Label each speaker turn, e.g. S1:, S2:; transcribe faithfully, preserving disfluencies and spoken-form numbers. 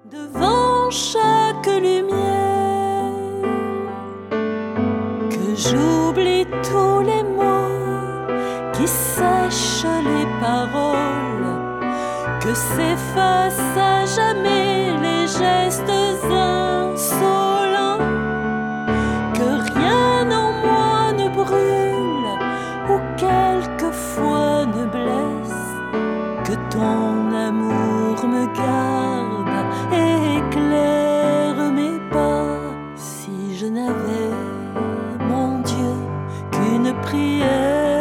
S1: Devant chaque lumière, que j'oublie tous les mots qui sèchent les paroles, que s'effacent à jamais les gestes insolents, que rien en moi ne brûle ou quelquefois ne blesse, que ton amour me garde et éclaire mes pas. Si je n'avais, mon Dieu, qu'une prière